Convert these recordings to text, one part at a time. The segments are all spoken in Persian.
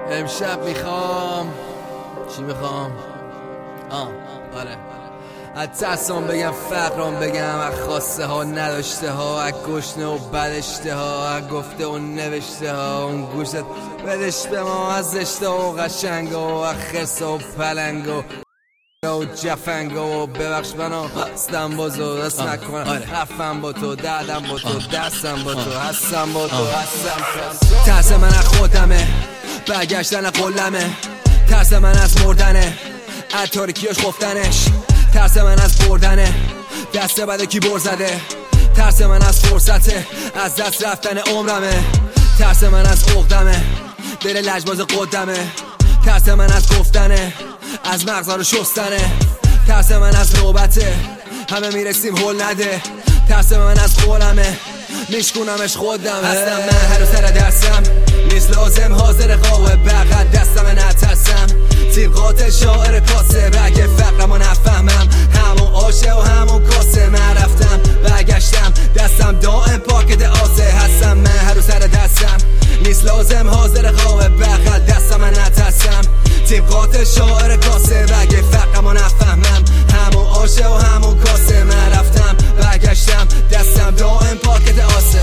امشب میخوام چی میخوام؟ آره از ترسام بگم، فقرام بگم، از خواسته ها نداشته ها، از گشنه و بدشته ها، از گفته و نوشته ها. اون گوشت بدش به ما از زشته و قشنگ و از خرس و پلنگ و جفنگ و ببخش منو هستم بازو دست نکنم، رفتم با تو، دردم با تو، دستم با تو، هستم با تو، هستم. ترس من از خودمه، برگشتن قلمه، ترس من از مردنه، از تاریکیاش خفتنش، ترس من از بردنه، دست بده کی بر زده، ترس من از فرصته، از دست رفتن عمرمه، ترس من از عقدمه، دل لجباز قدمه، ترس من از گفتنه، از مغزا رو شستنه، ترس من از نوبته، همه میرسیم هول نده، ترس من از قولمه، میشکونمش خودم. هستم من هر رو سر درسم، نیست لازم حاضر قاوه بقید دستم نترسم، تیم قاتل شاعر کاسه، بگه فقرمو نفهمم، همون آشه و همون کاسه، من رفتم برگشتم دستم دائم پاکت آسه. هستم من هر رو سر دستم، نیست لازم حاضر قاوه بقید دستم نترسم، تیم قاتل شاعر کاسه، بگه فقرمو نفهمم، همون آشه و همون کاسه، من رفتم برگشتم دستم دائم پاکت آسه.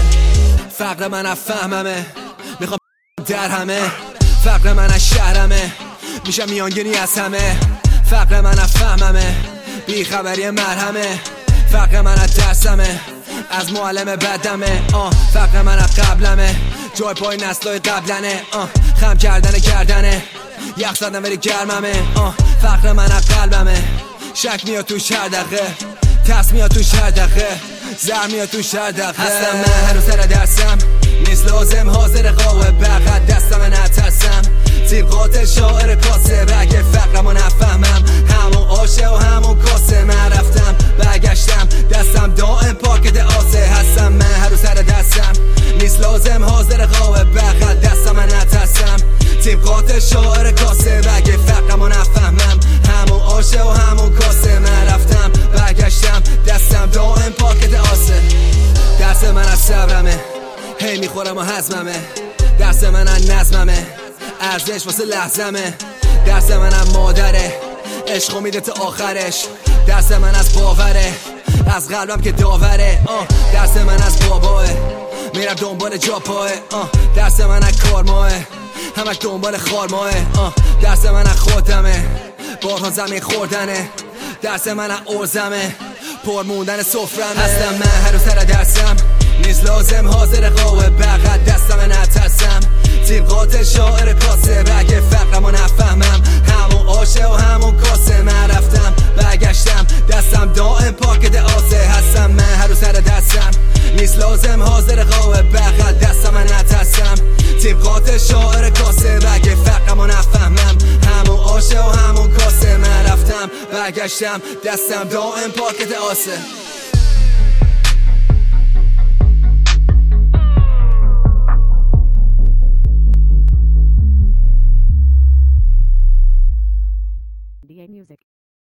فقر من افهممه، میخوام در همه، فقر من از شهرمه، میشم میانگینی از همه، فقر من افهممه، بیخبری مرهمه، فقر من از درسمه، از معلم بدمه، فقر من از قبلمه، جای پای نسلای قبلنه، خم کردن گردنه، یخ زدن ولی گرممه، فقر من از قلبمه، شک میاد توش هر دقیقه، ترس میاد توش هر دقیقه، زر میاد توش هر دقیقه. هستم من هر رو سر درسم، نیست لازم حاضر قاوه بقید دستم نترسم، تیم قاتل شاعر کاسه، بگه فقرمو نفهمم، همون آشه و همون کاسه، من رفتم برگشتم دستم دائم پاکت آسه. هستم من هر رو سر درسم، نیست لازم حاضر قاوه بقید دستم نترسم، تیم قاتل شاعر کاسه، بگه فقرمو نفهمم، همون آشه و همون کاسه، من رفتم برگشتم دستم دائم پاکت آسه. درس من از صبرمه، هی میخورم و هضممه، درس من از نظممه، ارزش واسه لحظمه، درس من از مادره، عشقو میده تا آخرش، درس من از باوره، از قلبم که داوره، درس من از باباه، میرم دنبال جا پاه، درس من از کارماه، همش دنبال خارماه، درس من از خودمه، بارها زمین خوردنه، درس من از ارزمه، پر موندن سفرمه. هستم من هر رو سر درسم، نیست لازم حاضر قاوه بقید دستم نترسم، تیم قاتل شاعر کاسه، بگه فقرمو نفهمم، همون آشه و همون کاسه، من رفتم برگشتم دستم دائم پاکت آسه. هستم من هر رو سر دستم، نیست لازم حاضر قاوه بقید دستم نترسم، تیم قاتل شاعر کاسه، بگه فقرمو نفهمم، همون آشه و همون کاسه، من رفتم برگشتم دستم دائم پاکت آسه.